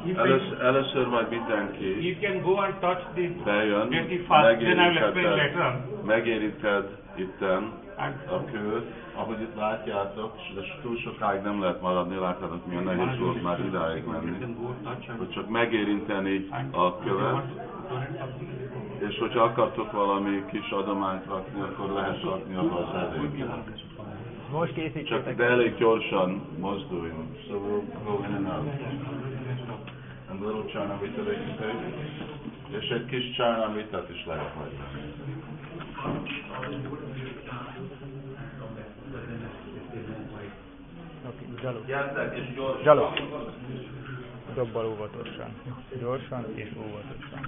Először majd mindenki You can go and touch the bejön, dirty fast, then I will explain later on. megérinted itten a kőt, ahogy itt látjátok, de túl sokáig nem lehet maradni, látjátok milyen nehéz volt már idáig menni, hogy csak megérinteni a követ, és hogyha akartok valami kis adományt rakni, akkor lehet rakni abba az edénybe. Most készítsétek. Csak de elég gyorsan mozduljunk. So we'll go in and out. And a little csárnamita they can take. És egy kis csárnamitát is lehet hagyni. Gyalog. Gyertek és gyorsan. Gyalog. Dobbal óvatosan. Gyorsan és óvatosan.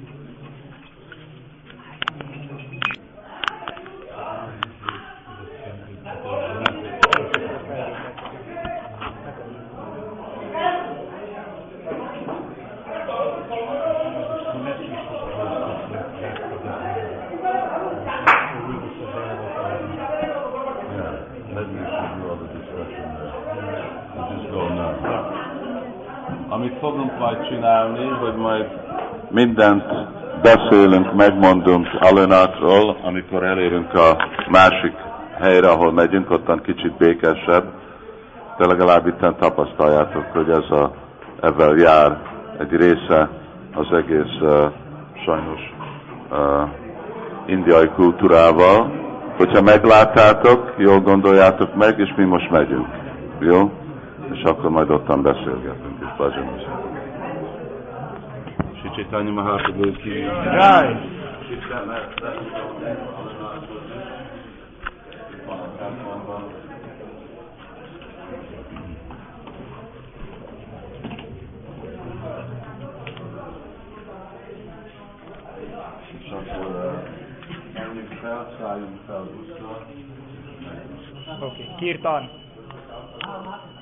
Amit fogunk majd csinálni, hogy majd mindent beszélünk, megmondunk Alenátról, amikor elérünk a másik helyre, ahol megyünk, ottan kicsit békesebb, de legalább itten tapasztaljátok, hogy ezzel jár egy része az egész sajnos indiai kultúrával. Hogyha megláttátok, jól gondoljátok meg, és mi most megyünk. Jó? És akkor majd ottan beszélgetünk, és bhajanozunk. Sri Chaitanya Mahaprabhu ki Jai! És akkor menjünk fel, szálljunk fel buszra. Oké, Kirtan.